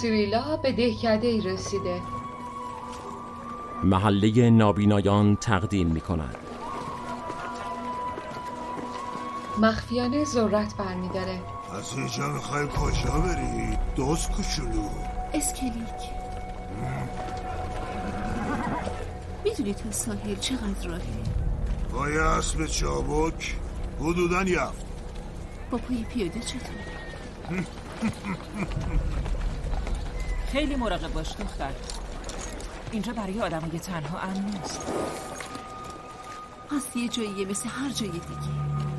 سیریلا به دهکده‌ای رسیده. محله نابینایان تقدیم می‌کند. مخفیانه ذرت برمی‌داره. از اینجا میخوای کجا بری؟ دوست کوچولو. اسکلیک. میدونی تا ساحل چقدر راهه؟ پای اسب چابک حدوداً یفت. با پای پیاده چطور؟ خیلی مراقب باش دختر. اینجا برای آدمای تنها امن نیست. پس یه جاییه مثل هر جای دیگه.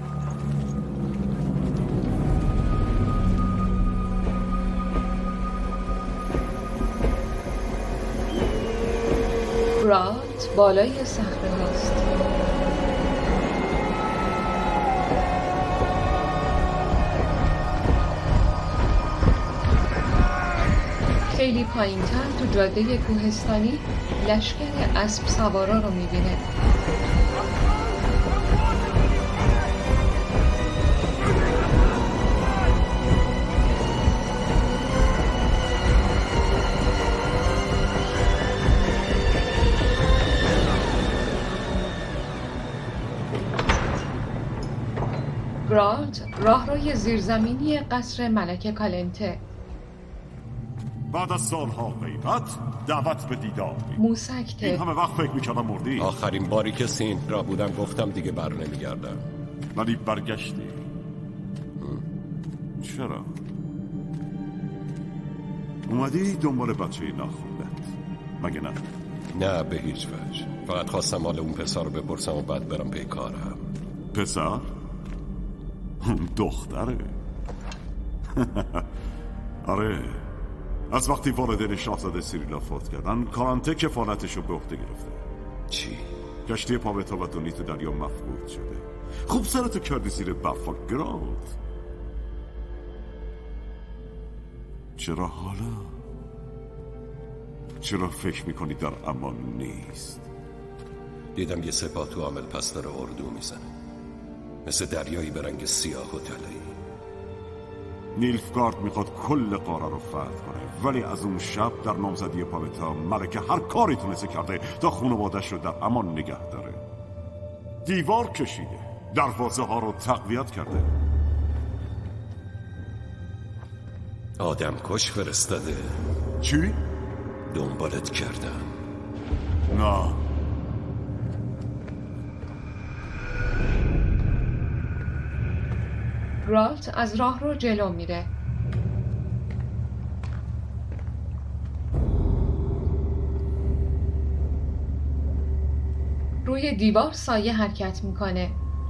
گرالت بالای صخره هاست. خیلی پایین‌تر تو جاده کوهستانی لشکر اسب سوارا رو می‌بینه. گرالت راهروی زیرزمینی قصر ملکه کالنته. بعد از سالها غیبت دعوت به دیدار. موسکته. این همه وقت فکر میکردم مردی. آخرین باری که سینت را بودم گفتم دیگه بر نمیگردم. ولی برگشتی. چرا؟ اومدی دنبال بچه ناخوندت مگه نه؟ نه به هیچ وجه. فقط خواستم حال اون پسر رو بپرسم و بعد برم پی کارم. پسر؟ دختره. آره، از وقتی والدین شاهزاده سیریلا فوت کردن کالنته کفالتشو به عهده گرفته. چی؟ کشتی پاوتا و دونی تو دریا مفقود شده. خوب سرتو کردی زیر برف و گرالت. چرا حالا؟ چرا فکر میکنی در امان نیست؟ دیدم یه سپاه تو عامل پس داره اردو میزنه، مثل دریایی به رنگ سیاه و طلایی. نیلفگارد میخواد کل قاره رو فتح کنه، ولی از اون شب در نامزدی پاوتا ملکه هر کاری تونسته کرده تا خانواده‌اش رو در امان نگه داره. دیوار کشیده، دروازه ها رو تقویت کرده. آدم کش فرستاده. چی؟ دنبالت کردم. نه. گرالت از راه رو جلو میره. روی دیوار سایه حرکت میکنه.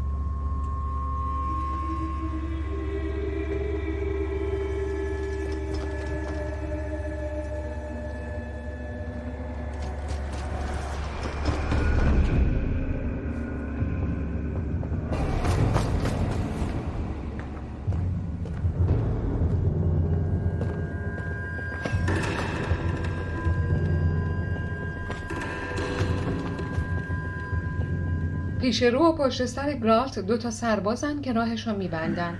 پیش رو و پشت سر گرالت 2 سربازن که راهشو میبندن.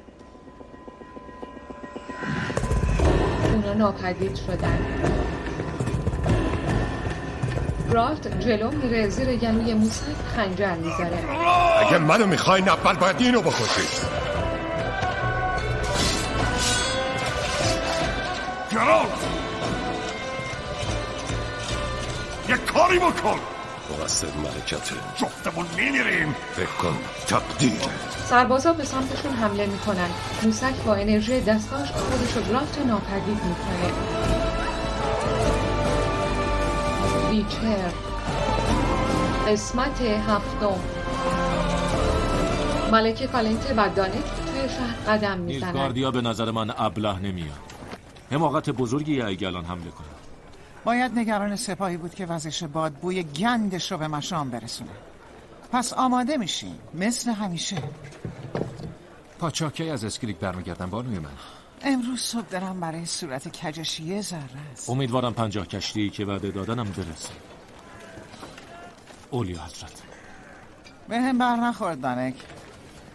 اونا ناپدید شدن. گرالت جلو میره، زیر گلوی موسک خنجر میذاره. اگه منو میخوای اول باید اینو بکشی. گرالت یک کاری بکن. مقصر ملکته. جفتمون میمیریم. فکر کن تقدیره. سربازا به سمتشون حمله میکنن. موسک با انرژی دستاش خودشو گرالت ناپدید میکنه. ویچر قسمت 7. ملکه کالنته و دانک توی شهر قدم میزنن. نیلفگاردیا به نظر من ابله نمیاد. حماقت بزرگی اگه الان حمله کنه. باید نگران سپاهی بود که وزش باد بوی گندش رو به مشام برسونه. پس آماده میشیم مثل همیشه. پاچاکی از اسکلیک برمیگردن بانوی من. امروز صبح دارم برای صورت کجش یه ذره است. امیدوارم 50 کشتی که وعده دادنم برسه. اولیا حضرت. به هم بر نخورد دانک.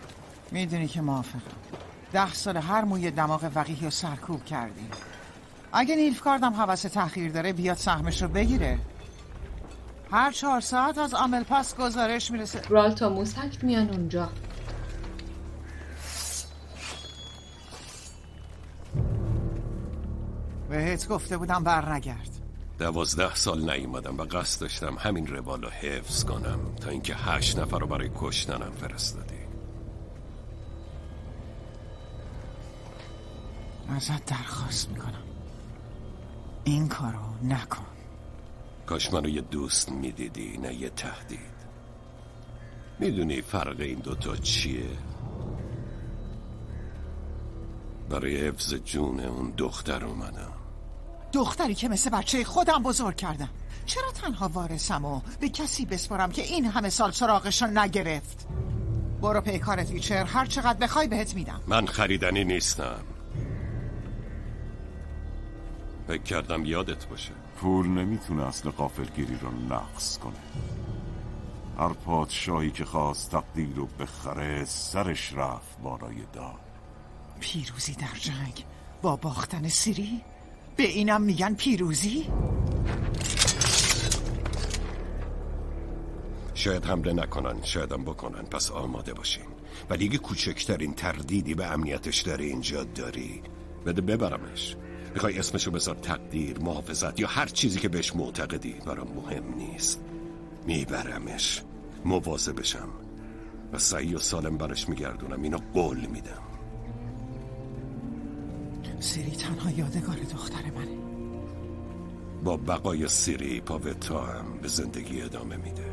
میدونی که موافقم. 10 سال هر موی دماغ وقیحی رو سرکوب کردیم. اگه نیلفگاردم حوث تأخیر داره بیاد سهمش رو بگیره. هر 4 ساعت از عامل پس گزارش میرسه. گرالت و موسک میان اونجا. بهت گفته بودم بر نگرد. 12 سال نیومدم و قصد داشتم همین روال رو حفظ کنم تا اینکه 8 نفر رو برای کشتنم فرستادی. ازت درخواست میکنم این کارو نکن. کاش منو یه دوست میدیدی نه یه تهدید. میدونی فرق این دوتا چیه؟ برای حفظ جون اون دختر اومدم. دختری که مثل بچه خودم بزرگ کردم. چرا تنها وارثم و به کسی بسپارم که این همه سال سراغشو نگرفت؟ برو پیکارت ویچر، هر چقدر بخوای بهت میدم. من خریدنی نیستم. فکر کردم یادت باشه. پول نمیتونه اصل غافلگیری رو نقص کنه. هر پادشاهی که خواست تقدیر رو بخره سرش رفت بالای دار. پیروزی در جنگ با باختن سیری؟ به اینم میگن پیروزی؟ شاید حمله نکنن، شایدم بکنن، پس آماده باشین. ولی اگه کوچکترین تردیدی به امنیتش داره اینجا داری، بده ببرمش. میخوای اسمشو بذار تقدیر، محافظت یا هر چیزی که بهش معتقدی، برام مهم نیست. میبرمش، مواظبشم و سعی و سالم برش میگردونم. اینو قول میدم. سیری تنها یادگار دختر منه. با بقای سیری پاوتا هم به زندگی ادامه میده.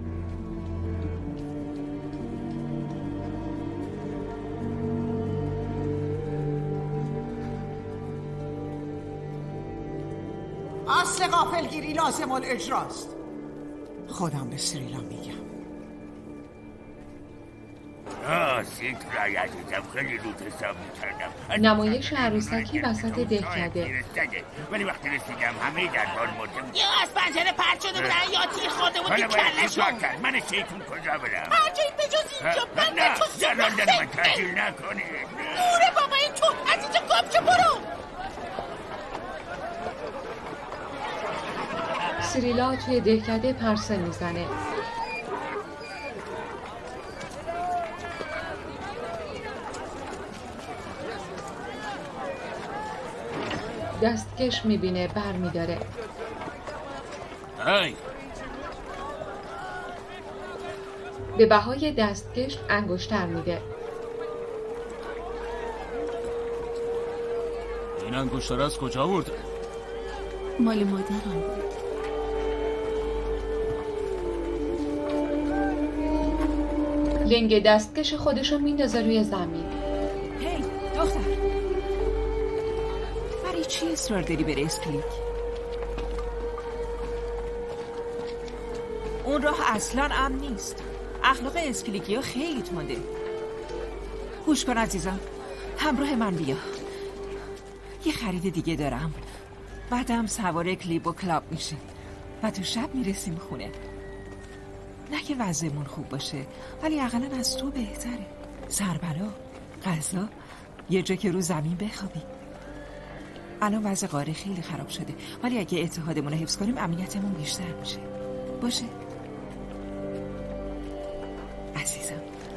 اصل غافلگیری لازم الاجراست. خودم به سیریلا میگم. سیترای عزیزم خیلی رود حساب میکردم. نمایش عروسکی وسط دهکده. ولی وقتی رسیدم همه دربار مرده. یا از پنجره پرد شده بودن یا تیر خورده بود که کلشون. من شیطون کجا برم؟ هر جایی به جز اینجا. من به تو سران من تحجیل نکنه. دوره بابا این تو از اینجا گم که برو. سیریلا توی دهکده پرسه میزنه. دستکش میبینه، بر میداره. به بهای دستکش انگشتر میده. این انگشتر از کجا برده؟ مال مادرم بود. لنگ دستکش خودشو میندازه روی زمین. هی دختر، برای چی اصرار داری بره اسکلیک؟ اون راه اصلا امن نیست. اخلاق اسکلیکی ها خیلی تنده. گوش کن عزیزم، همراه من بیا. یه خرید دیگه دارم. بعدم سوار کلیپ و کلاب میشه و تو شب میرسیم خونه. نه که وضعمون خوب باشه، ولی اقلا از تو بهتره. سربلا، غذا، یه جا که رو زمین بخوابی. الان وضع قاره خیلی خراب شده، ولی اگه اتحادمون رو حفظ کنیم امنیتمون بیشتر میشه. باشه عزیزم.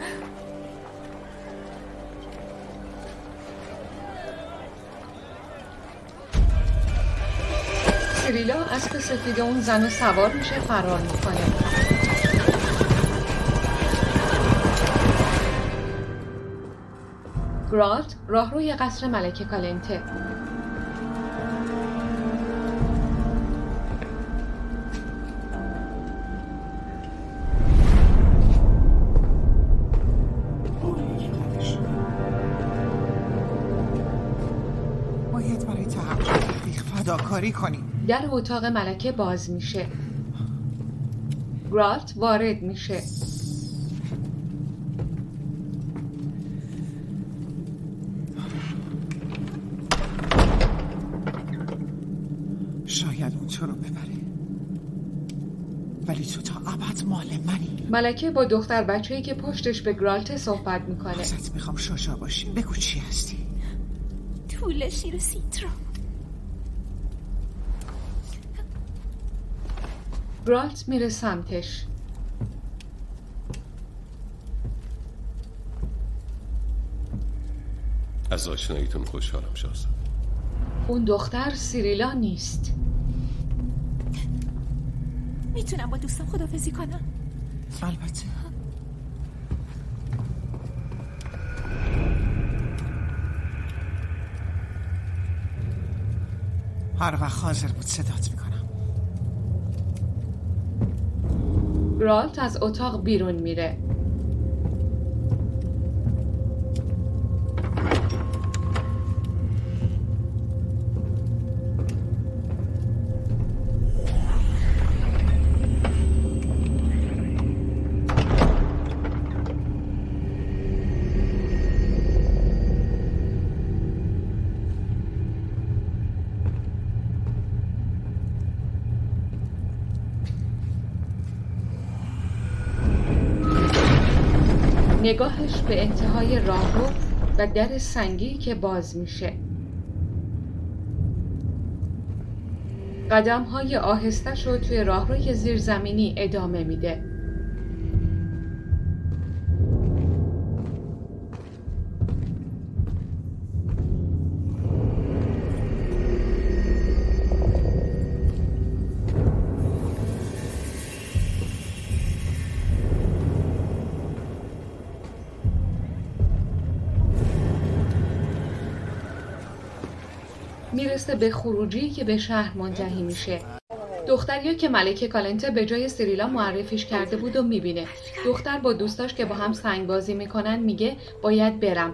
سیریلا اسب سفید اون زن سوار میشه، فرار میکنه. گرالت راهروی قصر ملکه کالنته. باید برای تحقیق فداکاری کنیم. در اتاق ملکه باز میشه. گرالت وارد میشه. شاید اون تو رو ببره، ولی تو تا ابد مال منی. ملکه با دختر بچه‌ای که پشتش به گرالت صحبت میکنه. ازت میخوام شجاع باشی. بگو چی هستی؟ طول شیر سیترا. گرالت میره سمتش. از آشناییتون خوشحالم شاهزاده. اون دختر سیریلا نیست. میتونم با دوستم خداحافظی کنم؟ البته. هر وقت حاضر بود صدات میکنم. گرالت از اتاق بیرون میره. نگاهش به انتهای راهرو و در سنگی که باز میشه. قدم‌های آهسته‌ش رو توی راهروی زیرزمینی ادامه میده. میرسه به خروجی که به شهر منتهی میشه. دختریو که ملکه کالنته به جای سیریلا معرفیش کرده بود و میبینه. دختر با دوستاش که با هم سنگ بازی میکنن میگه باید برم.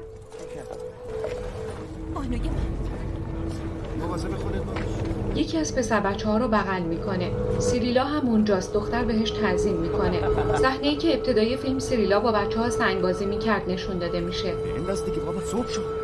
یکی از پسر بچه ها رو بغل میکنه. سیریلا هم اونجاست. دختر بهش تعظیم میکنه. صحنه‌ای که ابتدای فیلم سیریلا با بچه ها سنگ بازی میکرد نشون داده میشه. این دست دیگه بابا صبح شد.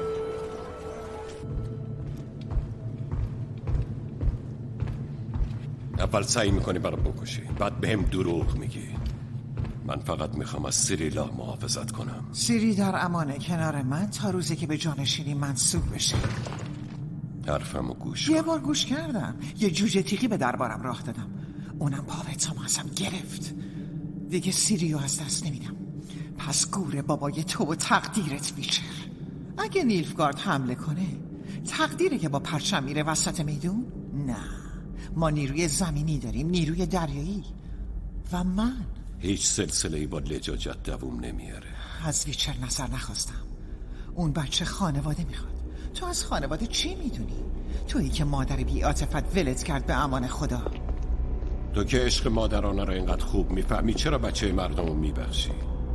اول سعی میکنی برام بکشی، بعد بهم دروغ میگی. من فقط میخوام از سیریلا محافظت کنم. سیری در امانه کنار من تا روزی که به جانشینی منصوب بشه. حرفمو گوش یه بار گوش کردم. یه جوجه تیغی به دربارم راه دادم. اونم پاوتامو ازم گرفت. دیگه سیریو از دست نمیدم. پس گوره بابای تو و تقدیرت ویچر. اگه نیلفگارد حمله کنه تقدیره که با پرچم میره وسط میدون؟ نه، ما نیروی زمینی داریم، نیروی دریایی. و من هیچ سلسله‌ای با لجاجت دووم نمیاره. از ویچر نظر نخواستم. اون بچه خانواده میخواد. تو از خانواده چی میدونی؟ تویی که مادر بی عاطفت ولت کرد به امان خدا. تو که عشق مادرانه رو اینقدر خوب میفهمی چرا بچه مردم رو میبخشی؟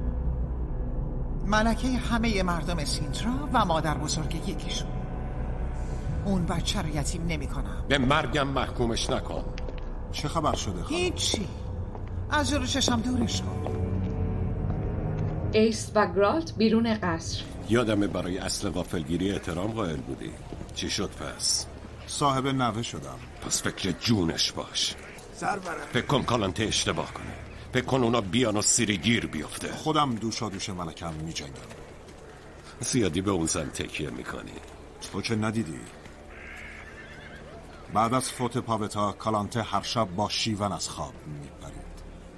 ملکه همه مردم سینترا و مادر بزرگ یکیشون. اون بچه رو یتیم نمی کنم. به مرگم محکومش نکن. چه خبر شده خواهد؟ هیچی. از جلو چشم دورش کن. ایس و گرالت بیرون قصر. یادمه برای اصل غافلگیری احترام قائل بودی. چی شد پس؟ صاحب نوه شدم. پس فکر جونش باش. سربرم. فکر کن کالنته اشتباه کنه. فکر کن اونا بیان و سیری گیر بیفته. خودم دوشا دوش ملکم می جنگم. زیادی به اون زن تکیه میکنی. تو که ندیدی. بعد از فوت پاوتا کالانته هر شب با شیون از خواب میپرید.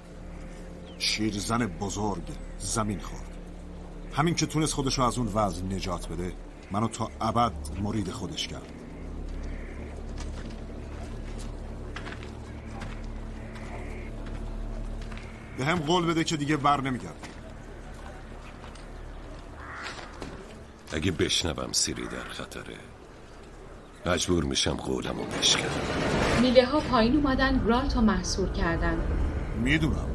شیرزن بزرگ زمین خورد. همین که تونست خودشو از اون وضع نجات بده منو تا ابد مرید خودش کرد. به هم قول بده که دیگه بر نمیگرد. اگه بشنوم سیری در خطره مجبور میشم قولمو بشکنم. میله ها پایین اومدن گرالت رو محصور کردن. میدونم.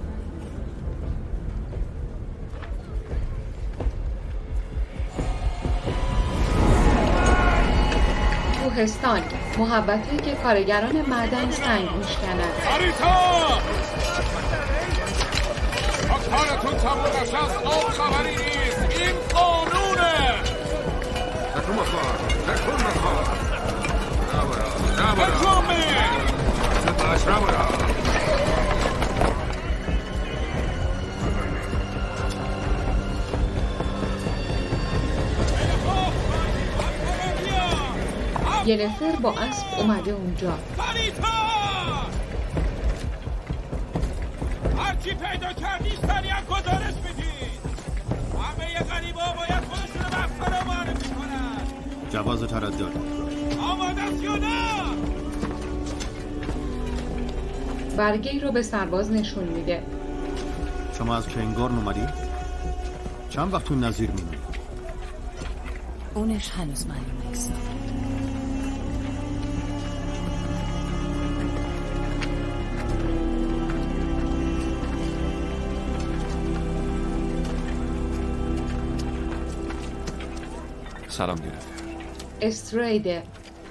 کوهستان، محوطه‌ای که کارگران معدن سنگ میشکنند. آریتا! تا کارتون تموم نشه از آب خبری نیست. این قانونه. تکون بخور. ینفر با اسب اومده اونجا. هرچی پیدا کردی سریعا گزارش میدید. همه غریبا باید خودشون رو مقصد رو معرفی کنن. جواز تردد آماده است یا نه؟ برگه‌ای رو به سرباز نشون میده. شما از کنگارن اومدی؟ چند وقت تو نظیر میمونی؟ اونش هنوز معلوم نیست. سلام نیلوفر. استریده.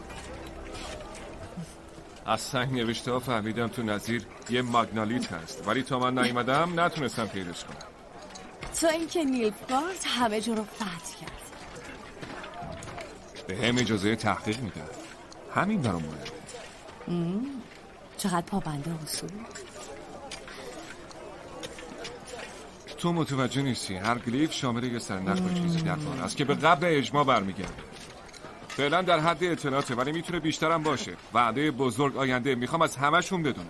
از سنگ نوشته ها فهمیدم تو نظیر یه ماگنالیت هست، ولی تا من نیومدم نتونستم پیداش کنم. تا اینکه نیلفگارد همه جا رو فتح کرد. به هم اجازه تحقیق میدن. همین برام مهمه. چقدر پابنده اصول. تو متوجه نیستی هر گلیف شامل یه سرنخ با چیزی در کار است که به قبل اجماع برمیگرده. فعلا در حد اطلاعاته، ولی میتونه بیشترم باشه. وعده بزرگ آینده. میخوام از همشون بدونم.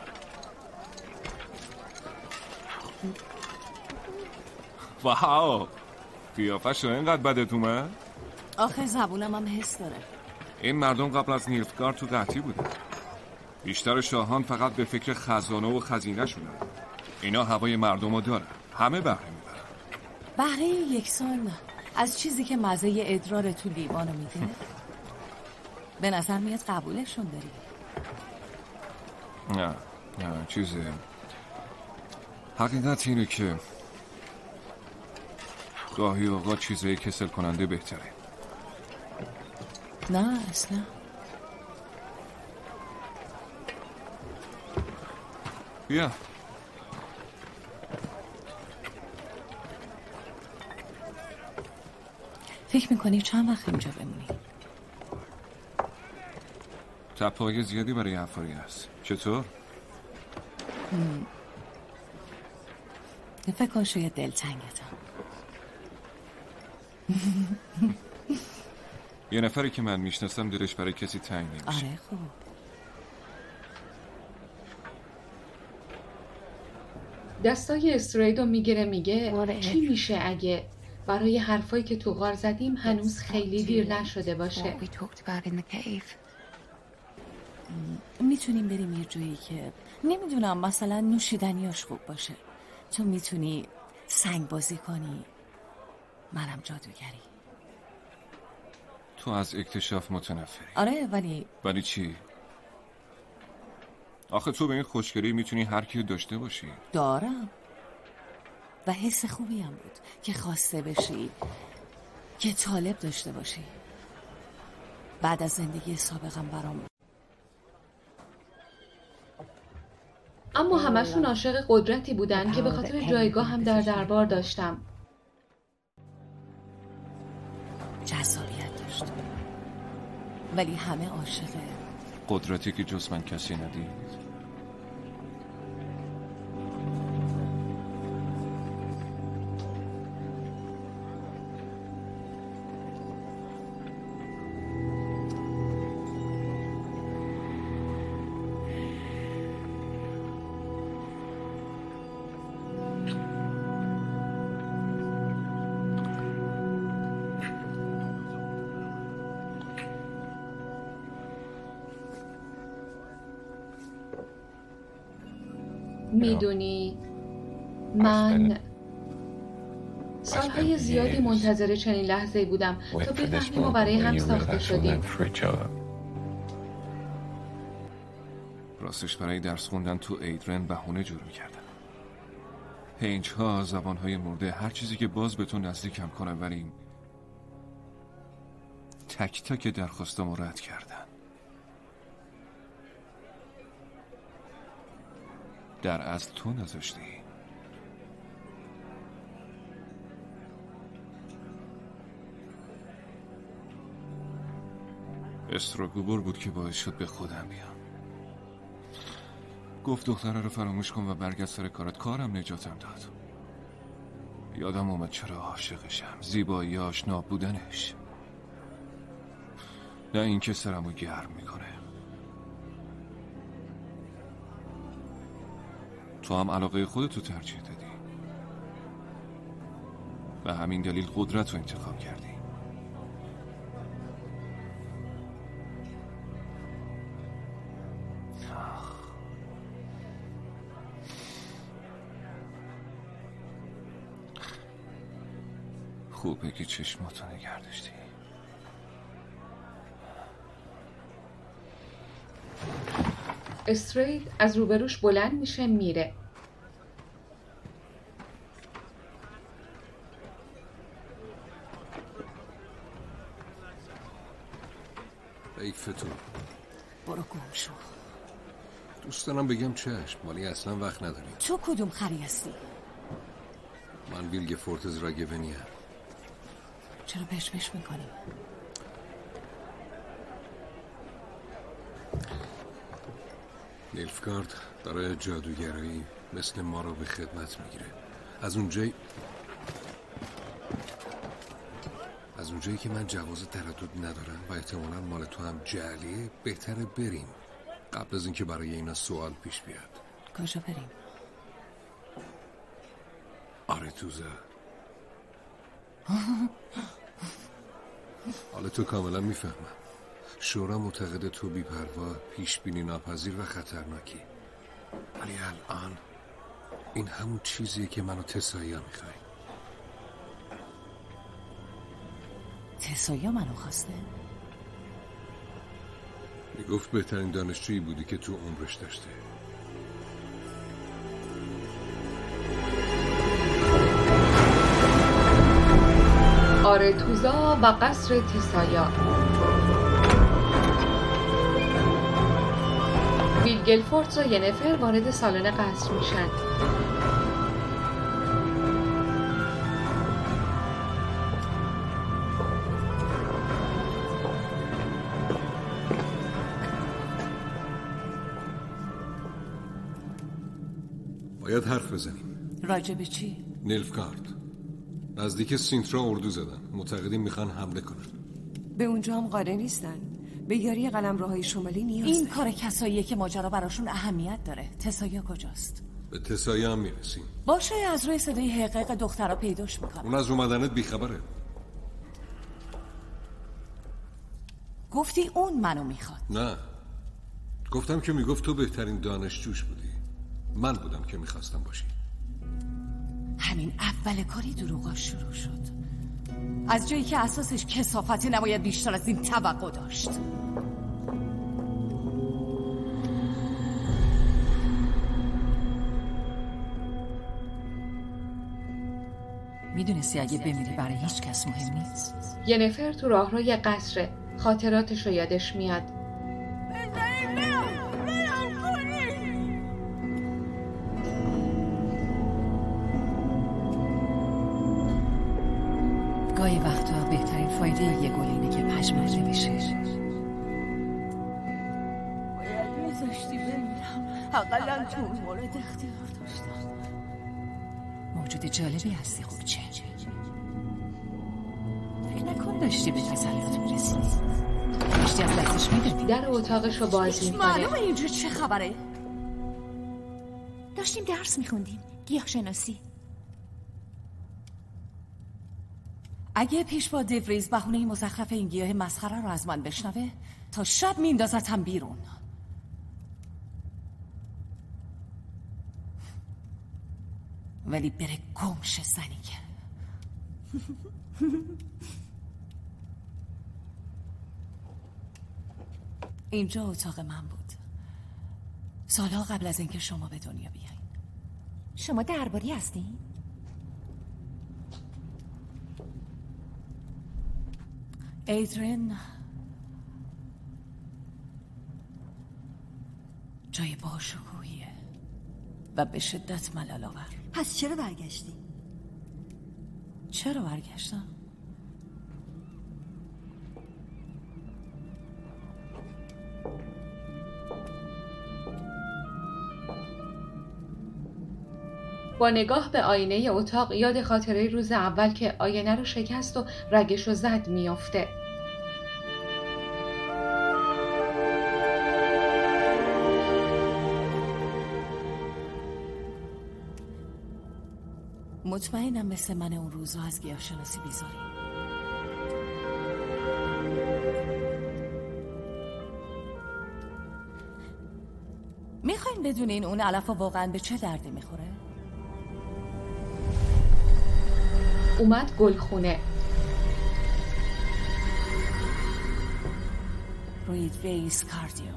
واو، قیافه‌شو اینقدر بدت اومد؟ آخه زبونم هم حس داره. این مردم قبل از نیلفگارد تو قحطی بودن. بیشتر شاهان فقط به فکر خزانه و خزینه شدن. اینا هوای مردم رو دارن. همه بهره میبرن. بهره یکسان از چیزی که مزه ادرار تو لیوانو میده. به نظر میاد قبولشون داری. نه چیزی. حقیقت اینه که گاهی اوقات چیزایی کسل کننده بهتره. نه اصلا. بیا. فکر میکنی چند وقت اینجا بمونی؟ تپه‌های زیادی برای حفاری هست. چطور؟ فکر کن شاید دلتنگتم. یه نفری که من میشناسم دلش برای کسی تنگ نمیشه. آره خوب. دستای استریدو میگیره میگه چی میشه اگه برای حرفایی که تو غار زدیم هنوز خیلی دیر نشده باشه؟ میتونیم بریم یه جایی که نمیدونم مثلا نوشیدنیاش خوب باشه. تو میتونی سنگ بازی کنی، منم جادوگری. تو از اکتشاف متنفری. آره ولی چی؟ آخه تو به این خوشگلی میتونی هر کی داشته باشی. دارم و حس خوبی هم بود که خواسته بشی، که طالب داشته باشی. بعد از زندگی سابقم برام. اما همشون عاشق قدرتی بودن که به خاطر جایگاه هم در دربار داشتم. جذابیت داشت، ولی همه عاشق قدرتی که جز من کسی ندید. میدونی من سالهای زیادی منتظر چنین لحظه‌ای بودم تا بفهمیم و برای هم ساخته شدیم. راستش برای درس خوندن تو ایدرن بهونه جور میکردم. هنج‌ها، زبان‌های مرده، هر چیزی که باز به تو نزدیکم کنه، ولی تک تک درخواستمو رد کردن. در اصل تو نذاشتی. استراگوبر بود که باعث شد به خودم بیام. گفت دختره رو فراموش کن و برگرد سر کارت. کارم نجاتم داد. یادم اومد چرا عاشقشم. زیباییاش، ناب بودنش. نه اینکه سرمو گرم میکنه. تو هم علاقه خودتو ترجیح دادی. به همین دلیل قدرت رو انتخاب کردی. خوبه که چشماتو نگه داشتی. استرید از روبروش بلند میشه میره. ایفتون برو گم شو. دوست دارم بگم چشم ولی اصلا وقت نداریم. تو کدوم خری هستی؟ من ویلگ فورتز راگونیم. چرا پش میکنی؟ نیلفگارد برای جادوگرایی مثل ما رو به خدمت میگیره. از اونجایی که من جواز تردد ندارم و احتمالاً مال تو هم جعلیه، بهتره بریم قبل از اینکه برای اینا سوال پیش بیاد. کجا بریم؟ آرتوزا. حالا تو کاملا میفهمم. شورا معتقد تو بی‌پروا، پیشبینی ناپذیر و خطرناکی. ولی الان این همون چیزیه که منو تسایا میخوای. تسایا منو خواسته؟ میگفت بهترین دانشجویی بودی که تو عمرش داشته. آرتوزا و قصر تسایا. ویلگلفورتز و ینفر وارد سالن قصر میشن. باید حرف بزنیم. راجع به چی؟ نیلفگارد نزدیک سینترا اردو زدن. معتقدین میخوان حمله کنن. به اونجا هم قادر نیستن. به یاری قلمروهای شمالی نیاز این کار کساییه که ماجرا براشون اهمیت داره. تسایا کجاست؟ به تسایا هم میرسیم. باشه از روی صدای حقیق دخترها پیداش میکنه. اون از اومدنت بیخبره. گفتی اون منو میخواد. نه گفتم که میگفت تو بهترین دانشجوش بودی. من بودم که میخواستم باشی. همین اول کاری دروغا شروع شد. از جایی که اساسش کثافتی نباید بیشتر از این توقع داشت. میدونستی اگه بمیری برای هیچ کس مهم نیست؟ ینفر تو راهروی قصره. خاطراتش رو یادش میاد. گاهی وقتا بهترین فایده یه گل اینه که پژمرده بشه. باید میذاشتی بمیرم. اقلا تو اون مورد اختیار داشتم. موجود جالبی هستی. خوب چه؟ فکر نکن داشتی به تسلیت میرسی. داشتی از دستش میدادی. در اتاقش رو باز میکنه. معلومه اینجا چه خبره؟ داشتیم درس میخوندیم. گیاه شناسی. اگه پیش با دوریز بهونه مزخرف این گیاه مسخره رو از من بشنوه تا شب میندازتم بیرون. ولی بره گمش زنی که اینجا اتاق من بود سالها قبل از اینکه شما به دنیا بیاین. شما درباری هستین؟ ایدرین جای باشکوهیه و به شدت ملال آور. پس چرا برگشتی؟ چرا برگشتم؟ با نگاه به آینه اتاق یاد خاطره روز اول که آینه رو شکست و رگش رو زد میافته. مطمئنم مثل من اون روزها از گیاهشناسی بیزاری. میخواین بدونین اون علفا واقعا به چه دردی میخوره؟ اومد گلخونه. روید ویس کاردیو.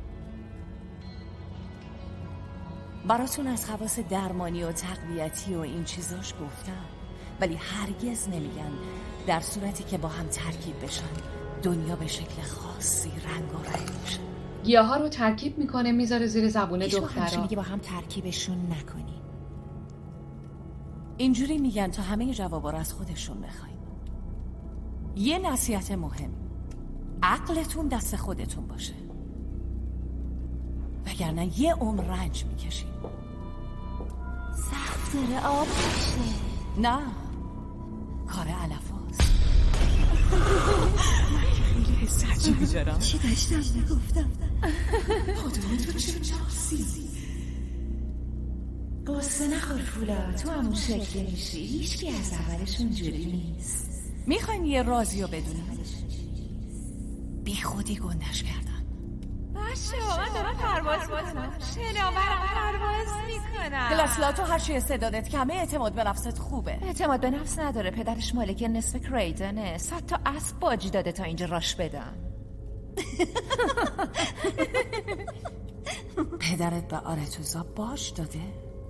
براتون از خواص درمانی و تقویتی و این چیزاش گفتم، ولی هرگز نمیگن در صورتی که با هم ترکیب بشن دنیا به شکل خاصی رنگ و رنگ میشه. گیاها رو ترکیب میکنه میذاره زیر زبون دخترها. میگه با هم ترکیبشون نکنیم. اینجوری میگن تا همه جوابا رو از خودشون بخواین. یه نصیحت مهم، عقلتون دست خودتون باشه، وگرنه یه عمر رنج میکشین. سخت داره آب بشه. نه، کار علفاست. من که خیلی حس عجیبی دارم. چی داشتم نگفتم؟ خودمون تو چه چاسی؟ قصه نخور فولا، تو همون شکلی میشی. هیچکی از اولشون جوری نیست. میخواین یه رازی رو بدونیم؟ بی خودی گندش کردن. باشه من دارم پرواز میکنم. شناورم پرواز میکنم. گلاسلا تو هرچی استعدادت کمه اعتماد به نفست خوبه. اعتماد به نفس نداره. پدرش مالک نصف کریدنه. 100 تا اسب باج داده تا اینجا راش بدن. پدرت به آرتوزا باج داده؟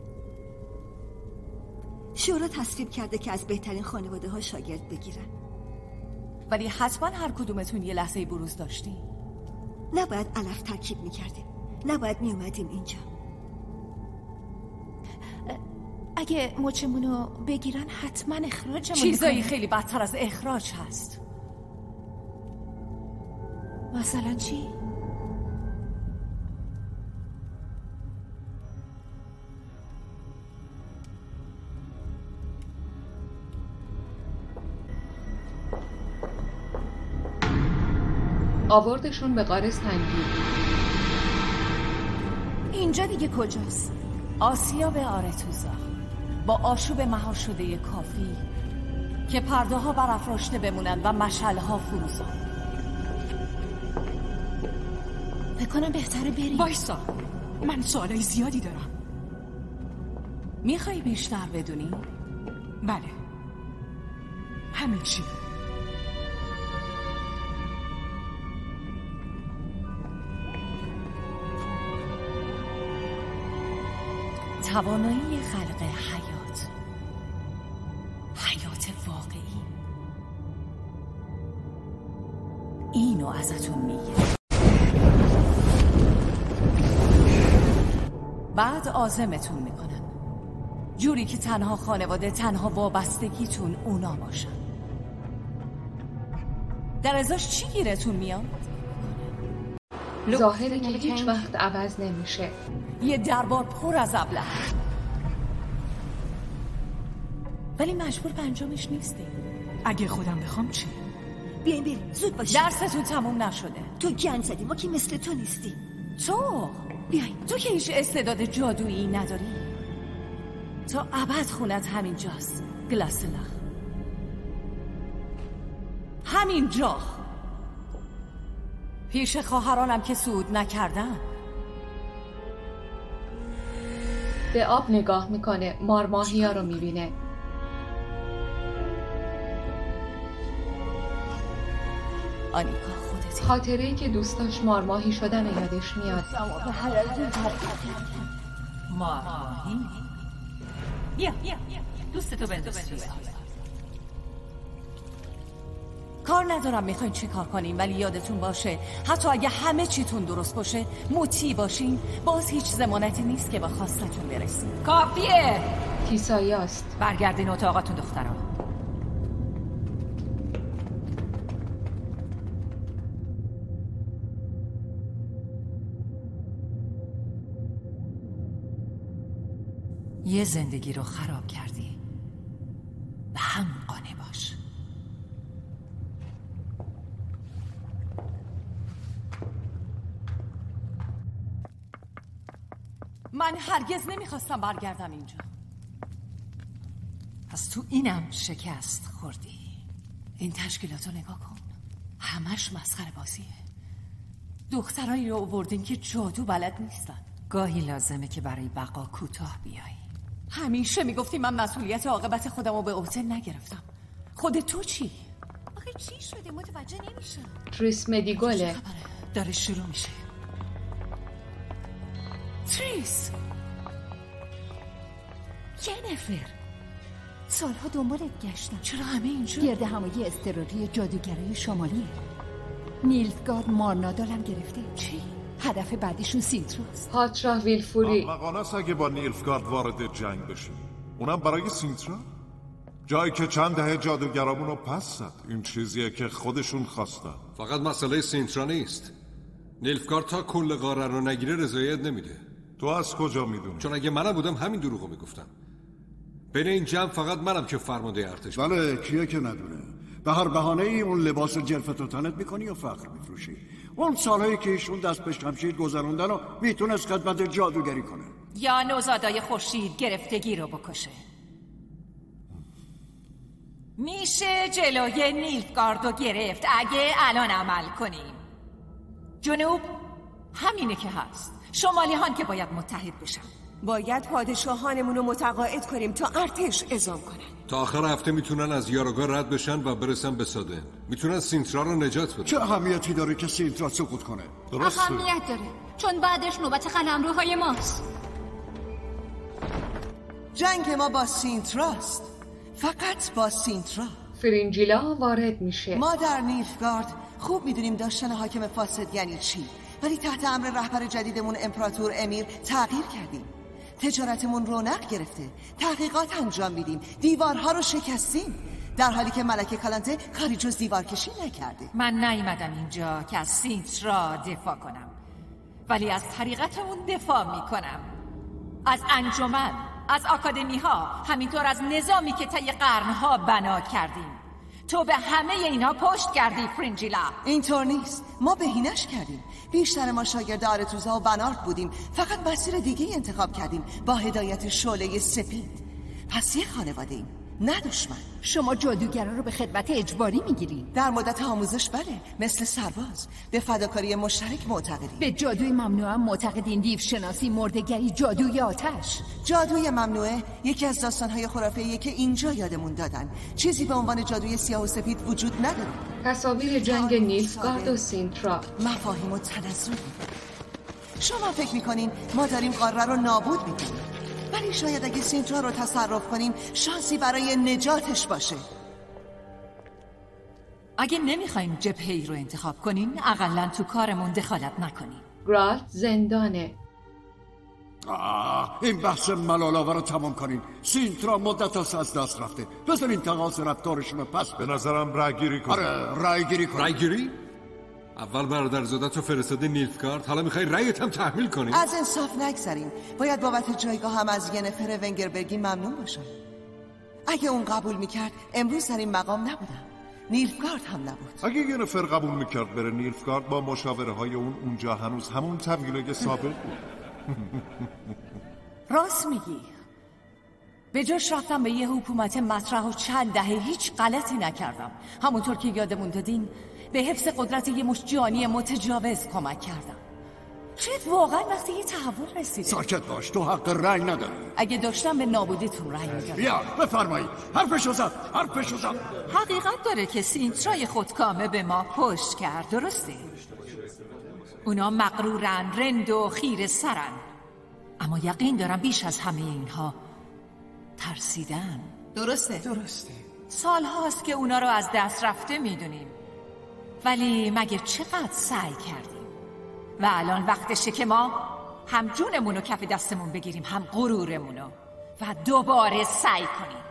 شورا تصویب کرده که از بهترین خانواده ها شاگرد بگیرن. ولی حتما هر کدومتون یه لحظه بروز داشتین. نباید علف ترکیب میکردیم، نباید میومدیم اینجا. اگه مچمونو بگیرن حتما اخراجمون چیزایی خیلی بدتر از اخراج هست. مثلا چی؟ آوردشون به غار سنگی. اینجا دیگه کجاست؟ آسیا به آرتوزا با آشوب مهار شده کافی که پرده ها برافراشته بمونن و مشعله ها فروزان. فکر کنم بهتره بریم. وایسا، من سوالای زیادی دارم. میخوای بیشتر بدونی؟ بله، همین چی؟ توانایی خلق حیات واقعی. اینو ازتون میگه. بعد عازمتون میکنن، جوری که تنها خانواده، تنها وابستگیتون اونا باشن. در ازاش چی گیرتون میاد؟ ظاهری که هیچ وقت عوض نمیشه. یه دربار پر از ابله، ولی مجبور به انجامش نیستی. اگه خودم بخوام چی؟ بیاین بریم، زود باشیم. درستون تموم نشده. تو گند زدی، ما که مثل تو نیستیم. تو بیاین. تو که هیچ استعداد جادویی نداری. تا ابد خونت همینجاست گلاسلا، همینجا. پیش خواهرانم که صعود نکردن. به آب نگاه میکنه، مارماهیا رو میبینه. آنیکا خودت خاطره‌ای که دوستاش مارماهی شدن یادش میاد. مارماهی؟ بیا دوستتو بنداز. کار ندارم میخواین چی کار کنیم، ولی یادتون باشه حتی اگه همه چیتون درست باشه، مطیع باشین، باز هیچ ضمانتی نیست که با خواستتون برسیم. کافیه. کیسایاست. برگردین اتاقاتون دخترها. یه زندگی رو خراب کردی، به همون قانع باش. من هرگز نمیخواستم برگردم اینجا. پس تو اینم شکست خوردی. این تشکیلات رو نگاه کن، همش مسخره بازیه. دخترایی رو آوردین که جادو بلد نیستن. گاهی لازمه که برای بقا کوتاه بیایی. همیشه میگفتی من مسئولیت عاقبت خودم رو به عهده نگرفتم. خود تو چی؟ آخه چی شده؟ متوجه نمیشم. تریس مدیگوله. داره شروع میشه. تریس، ینفر، سالها دنبالت گشتم. چرا همه اینجا؟ گرد همایی اضطراری جادوگرای شمالیه. نیلفگارد مارنادالم گرفته. چی؟ هدف بعدیشون سینتراست. پادشاه ویلفوری. احمقانه است اگه با نیلفگارد وارد جنگ بشیم، اونم برای سینترا، جایی که چند دهه جادوگرامون رو پس زد. این چیزیه که خودشون خواستن. فقط مسئله سینترا نیست. نیلفگارد تا کل قاره رو نگیره رضایت نمیده. تو از کجا میدونی؟ چون اگه منم بودم همین دروغو میگفتم. بین این جمع فقط منم که فرمانده ارتش. بله، کیه که ندونه. به هر بهانه ای اون لباس جلفت و تنت میکنی و فخر میفروشی. اون سالهایی که ایشون دست به شمشیر گذروندن و میتونست خدمت جادوگری کنه. یا نوزادای خورشید گرفتگی رو بکشه. میشه جلوی نیلفگاردو گرفت اگه الان عمل کنیم. جنوب همینه که هست. شمالی هان که باید متحد بشن. باید پادشاهانمون رو متقاعد کنیم تا ارتش اعزام کنن. تا آخر هفته میتونن از یاروگا رد بشن و برسن به سادن. میتونن سینترا رو نجات بدن. چه اهمیتی داره که سینترا سقوط کنه؟ درسته. اهمیت داره، چون بعدش نوبت قلمروهای ماست. جنگ ما با سینتراست، فقط با سینترا. فرینجیلا وارد میشه. ما در نیلفگارد خوب میدونیم داشتن حاکم فاسد یعنی چی، ولی تحت امر رهبر جدیدمون امپراتور امیر تغییر کردیم. تجارتمون رونق گرفته، تحقیقات انجام میدیم، دیوارها رو شکستیم، در حالی که ملکه کالانته کاری جز دیوار کشی نکرده. من نیومدم اینجا که از سینترا دفاع کنم، ولی از طریقتمون دفاع میکنم. از انجمن، از آکادمی ها، همینطور از نظامی که طی قرنها بنا کردیم. تو به همه اینا پشت کردی فرینجیلا. اینطور نیست، ما بهینش کردیم. بیشتر ما شاگرد آرتوزا و بنارد بودیم، فقط مسیر دیگه انتخاب کردیم با هدایت شعله سپید. پس یه خانواده ایم، نه دشمن. شما جادوگرا رو به خدمت اجباری میگیرین؟ در مدت آموزش بله، مثل سرباز. به فداکاری مشترک معتقدیم. به جادوی ممنوعه هم معتقدین؟ دیو شناسی، مردگری، جادوی آتش. جادوی ممنوعه یکی از داستانهای خرافه‌ایه که اینجا یادمون دادن. چیزی به عنوان جادوی سیاه و سپید وجود نداره. تصاویر جنگ نیلفگارد و سینترا. مفاهیم و تنزل. شما فکر میکنین ما داریم قاره رو نابود میکنیم، ولی شاید اگه سینترا رو تصرف کنیم شانسی برای نجاتش باشه. اگه نمیخواین جبهه‌ای رو انتخاب کنین، اقلن تو کارمون دخالت نکنین. گرالت زندانه. این بحث ملال‌آور رو تمام کنین. سینترا مدت هاست از دست رفته. بذارین تقاضا رفتارشون رو پس به نظرم رأی‌گیری کنیم. آره، رأی‌گیری کنیم. رأی‌گیری؟ اول برادرزادت رو فرستاده نیلفگارد، حالا میخوای رأیت هم تحمیل کنی؟ از انصاف نگذریم. باید بابت جایگاه هم از ینفر ونگربرگی ممنون باشم. اگه اون قبول میکرد امروز در این مقام نبودم. نیلفگارد هم نبود. اگه ینفر قبول میکرد بره نیلفگارد، با مشاوره های اونجا هنوز همون طویلای سابق بود. راست میگی. به جاش رفتم به یه حکومت مطرح و چند دهه هیچ غلطی نکردم. همونطور که یادمون دادین به حفظ قدرت یه مشت جانی متجاوز کمک کردم. شاید واقعا وقتی یه تحول رسیده. ساکت باش، تو حق رأی نداری. اگه داشتم به نابودیتون رأی میدادم. بیا بفرمایید، حرفشو زد. حقیقت داره که سینترای خودکامه به ما پشت کرد، درسته؟ اونا مغرورن، رند و خیره سرن، اما یقین دارم بیش از همه اینها ترسیدن. درسته. سال هاست که اونا رو از دست رفته میدونیم، ولی مگه چقدر سعی کردیم؟ و الان وقتشه که ما هم جونمون رو کف دستمون بگیریم، هم غرورمونو، و دوباره سعی کنیم.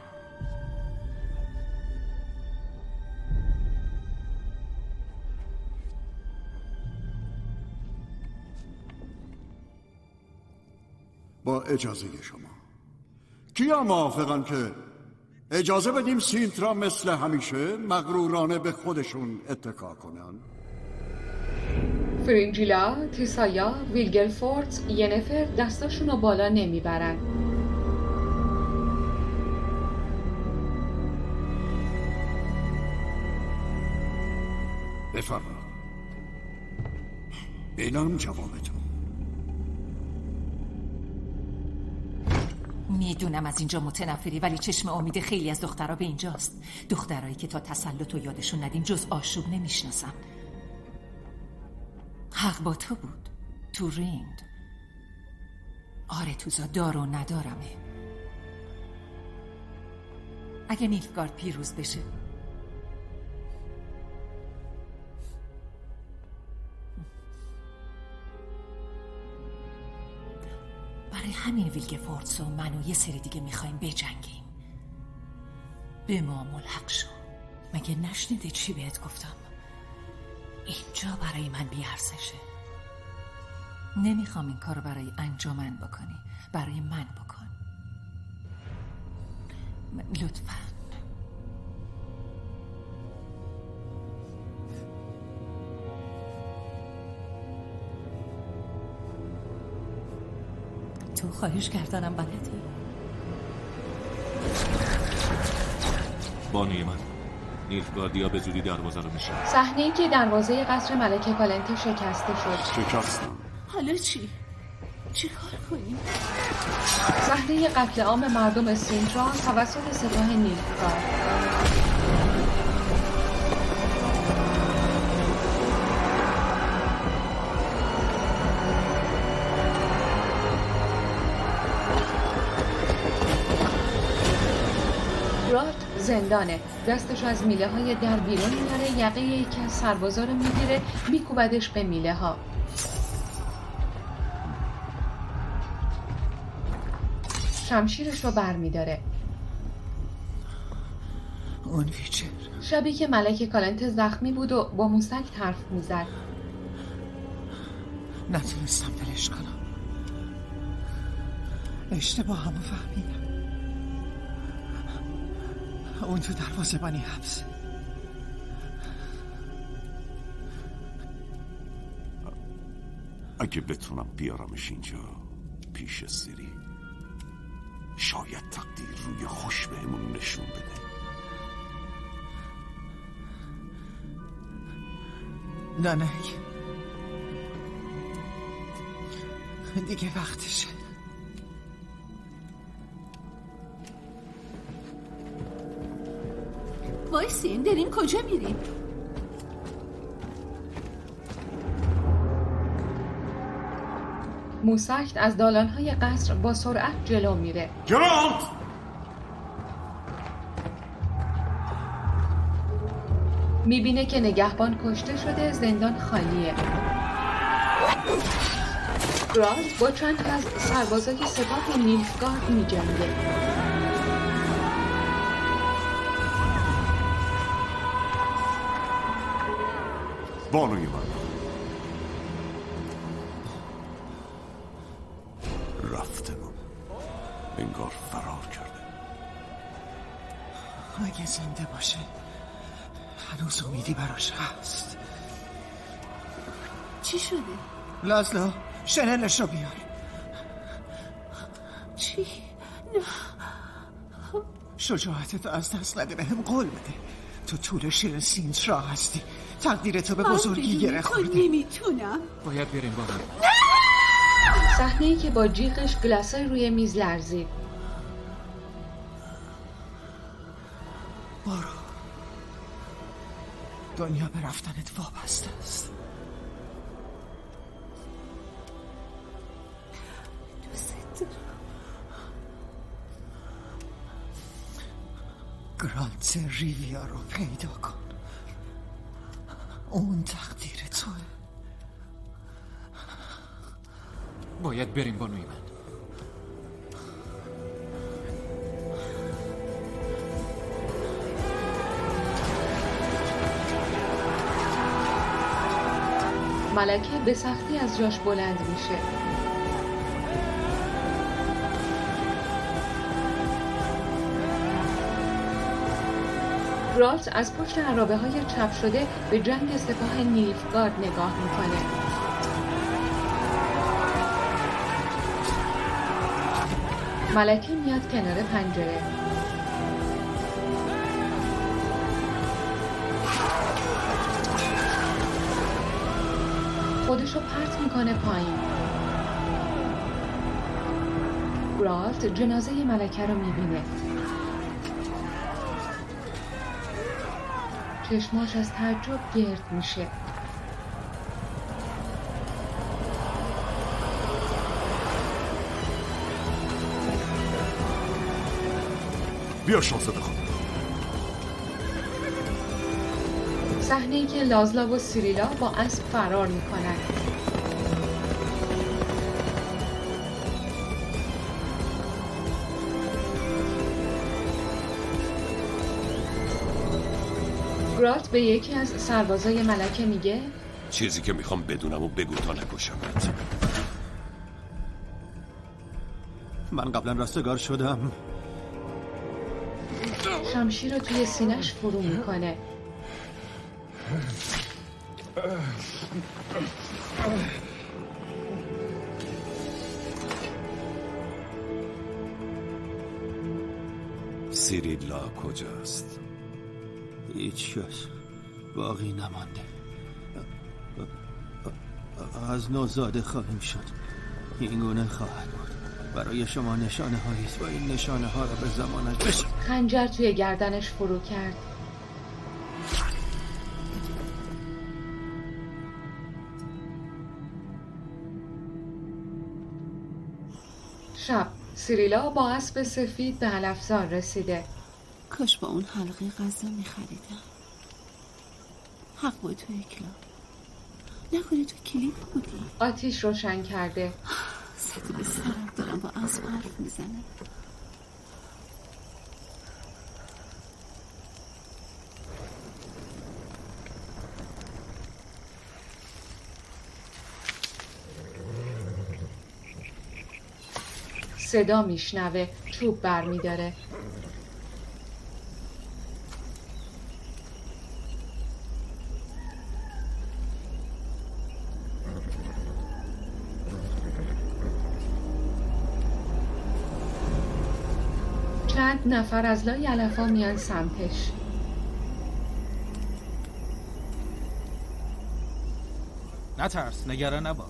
با اجازه شما، کیا موافقن که اجازه بدیم سینترا مثل همیشه مغرورانه به خودشون اتکا کنن؟ فرینجیلا، تیسایا، ویلگرفورت، ینفر دستاشونو بالا نمیبرن. بفرما. اینم جوابتون. میدونم از اینجا متنفری، ولی چشم امید خیلی از دخترها به اینجاست. دخترایی که تا تسلط و یادشون ندیم جز آشوب نمیشناسن. حق با تو بود تو ریند. آره توزا دار و ندارمه. اگه نیلفگارد پیروز بشه برای همین ویلگفوردس و من و یه سری دیگه میخوایم بجنگیم. به ما ملحق شو. مگه نشنیده چی بهت گفتم؟ اینجا برای من بی‌ارزشه. نمیخوام این کارو برای انجمن بکنی، برای من بکن لطفاً. تو خواهش کردنم بلدی؟ بانوی من، نیلفگاردیا به زودی دروازه رو میشه. صحنه‌ای که دروازه قصر ملکه کالنته شکسته شد. شکستم. حالا چی؟ چی کار کنیم؟ صحنه قتل عام مردم سینترا توسط سپاه نیلفگارد. زندانه. دستش از میله های در بیرون میاره، یقه یکی از سربازا رو میگیره، میکوبدش به میله ها. شمشیرش رو بر میداره. اون ویچر شبی که ملکه کالنته زخمی بود و با موسک حرف میزد. نتونستم ولش کنم. اشتباه همو فهمیدم. اون تو دروازه بانی حبس. اگه بتونم بیارمش اینجا پیش سیری، شاید تقدیر روی خوش بهمون نشون بده. نانک دیگه وقتشه. وایسین، دارین کجا میریم؟ موسکت از دالانهای قصر با سرعت جلو میره. گرانت! میبینه که نگهبان کشته شده، زندان خالیه. گرالت با چند از سربازای سپاه نیلفگارد میجنگه. بانوی من، رفته بود. انگار فرار کرده. اگه زنده باشه هنوز امیدی براش هست. چی شده؟ لازلو شنلش رو بیار. چی؟ نه. شجاعتت از دست نده، بهم قول بده. تو طول شیر سینترا هستی. تقدیرتو به بزرگی گرفته. نمیتونم. باید بریم بابا. صحنه‌ای که با جیغش گلاسای روی میز لرزید. برو. دنیا به رفتنت وابسته است. دوست دارم. گرالت ریویا رو پیدا کن. اون تقدیر توه. باید بریم بانوی من. ملکه به سختی از جاش بلند میشه. گرالت از پشت عرابه های چپ شده به جنگ سپاه نیلفگارد نگاه میکنه. ملکه میاد کنار پنجره. خودشو پرت میکنه پایین. گرالت جنازه ملکه رو میبینه. چشماش از تعجب گرد میشه. بیا شاهزاده خانم. صحنه‌ای که لازلا و سیریلا با اسب فرار میکنن. گرالت به یکی از سربازای ملکه میگه چیزی که میخوام بدونم و بگو تا نکشمت. من قبلا رستگار شدم. شمشیر رو توی سینه‌اش فرو میکنه. سیریلا کجاست؟ هیچ کس باقی نمانده. از نوزاده خواهیم شد. این گونه خواهد بود. برای شما نشانه هاییست و این نشانه ها را به زمانش بشه. خنجر توی گردنش فرو کرد. شب سیریلا با اسب سفید به علفزار رسیده. کاش با اون حلقه غذا می‌خریدم. حق با تو اکلا. نکنه تو کلیپ بودی. آتیش روشن کرده. صدی به سرم دارم با اسب حرف میزنه. صدا میشنوه. چوب برمیداره. چند نفر از لای علفا میان سمتش. نترس، نگران نباش.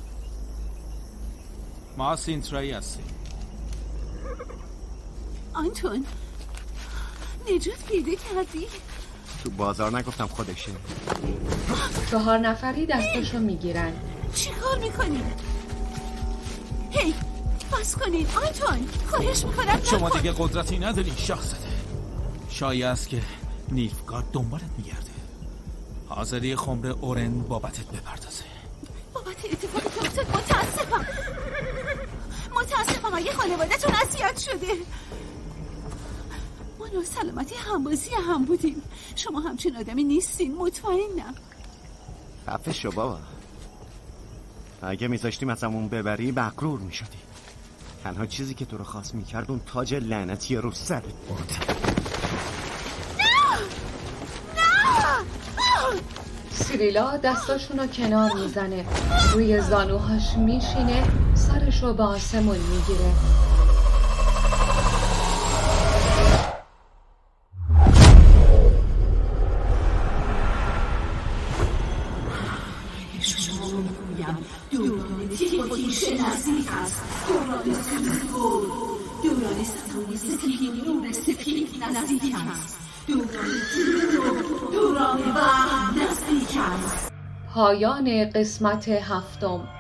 ما سینترایی هستیم. آنتون نجات پیدا کردی؟ تو بازار نگفتم خودشه. 4 نفری دستشو میگیرن. چی کار میکنی؟ هی بس کنین آنتون، خواهش میکنم شما دیگه قدرتی نداری شاهزاده. شایع است که نیلفگارد دنبالت میگرده. حاضری خمر اورن بابتت بپردازه. بابت اتفاقی که افتاد متاسفم اگه خانواده‌تون اذیت شده. ما ناسلامتی همبازی هم بودیم. شما همچین آدمی نیستین، مطمئنم. خفه شو بابا. اگه میذاشتیم ازمون ببری مغرور میشدی. تنها چیزی که تو رو خواست میکرد اون تاج لعنتی رو سرت بود. سیریلا دستاشونو کنار میزنه. روی زانوهاش میشینه. سرشو به آسمون میگیره. دوران تیش نزدیک است. دوران سوزگل، دوران ستاره سپید، نور سپید نزدیک است. دوران وحی نزدیک است. پایان قسمت 7.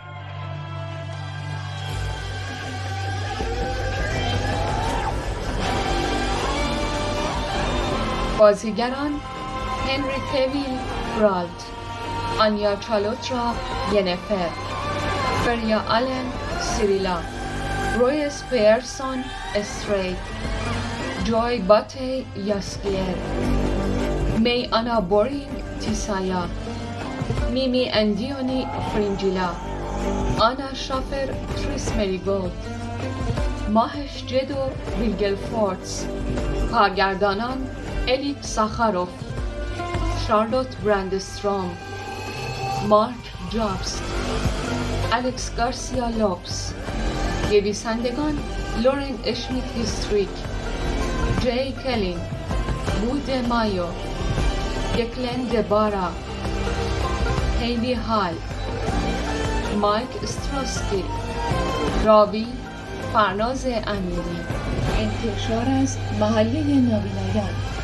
بازیگران: هنری کویل گرالت، آنیا چالوترا ینفر، فریا آلن سیریلا، رویس پیرسون استرید، جوی باتی یاسکیر، می آنا بورینگ تیسایا، میمی اندیونی فرینجیلا، آنا شافر تریس مریگولد، ماهش جدو ویلگلفورتس. کارگردانان: الیک ساخاروف، شارلوت برندستروم، مارک جابست، الکس گارسیا لوپس. نویسندگان: لورن اشمیت هیستریک، جی کلین، بود مایو، یکلن دبارا، هیلی هال، مایک استروسکی، راوی فرناز امیری، انتشار از محله نابینایان.